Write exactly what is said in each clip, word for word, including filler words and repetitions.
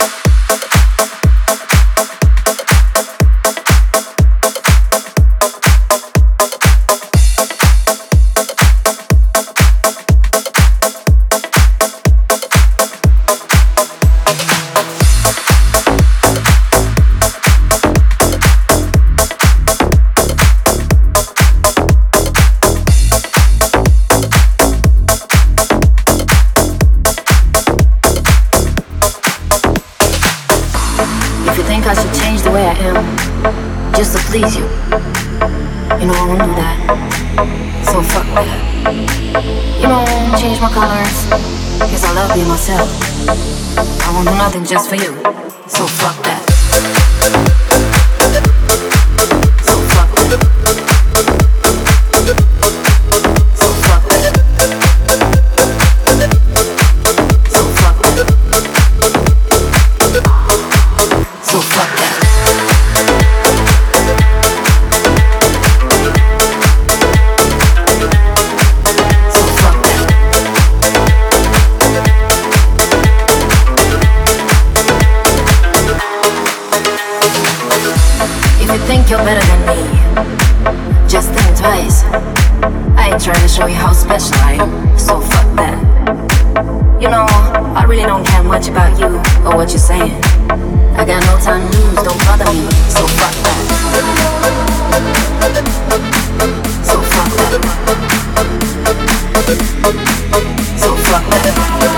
Just to please you. You know I won't do that. So fuck that. You know I won't change my colors, cause I love being myself. I won't do nothing just for you. So fuck that. So fuck that. So fuck that. So fuck that. So fuck that. Think you're better than me, just think twice. I ain't trying to show you how special I am, so fuck that. You know, I really don't care much about you or what you're saying. I got no time to lose, don't bother me, so fuck that. So fuck that. So fuck that.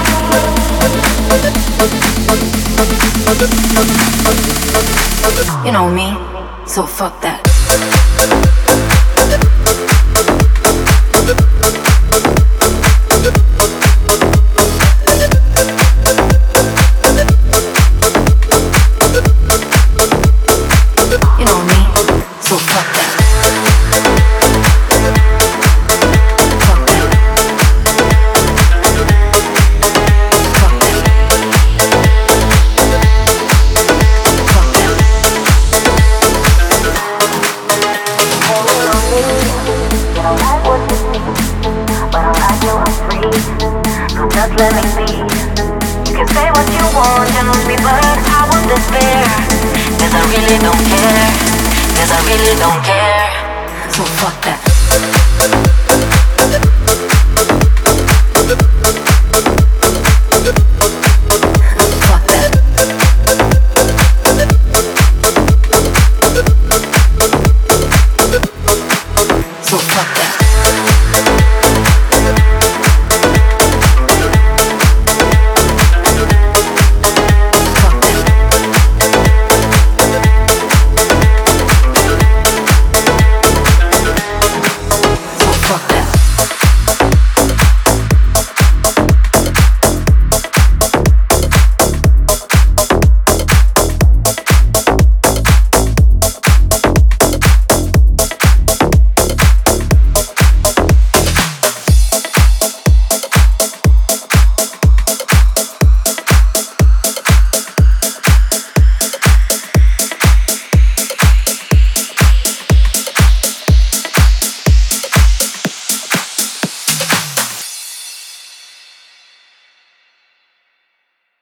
You know me. So fuck that. You know me, so fuck that. Fuck that. Fuck that. Just let me be. You can say what you want, you know me, but I won't despair. Cause I really don't care. Cause I really don't care. So fuck that.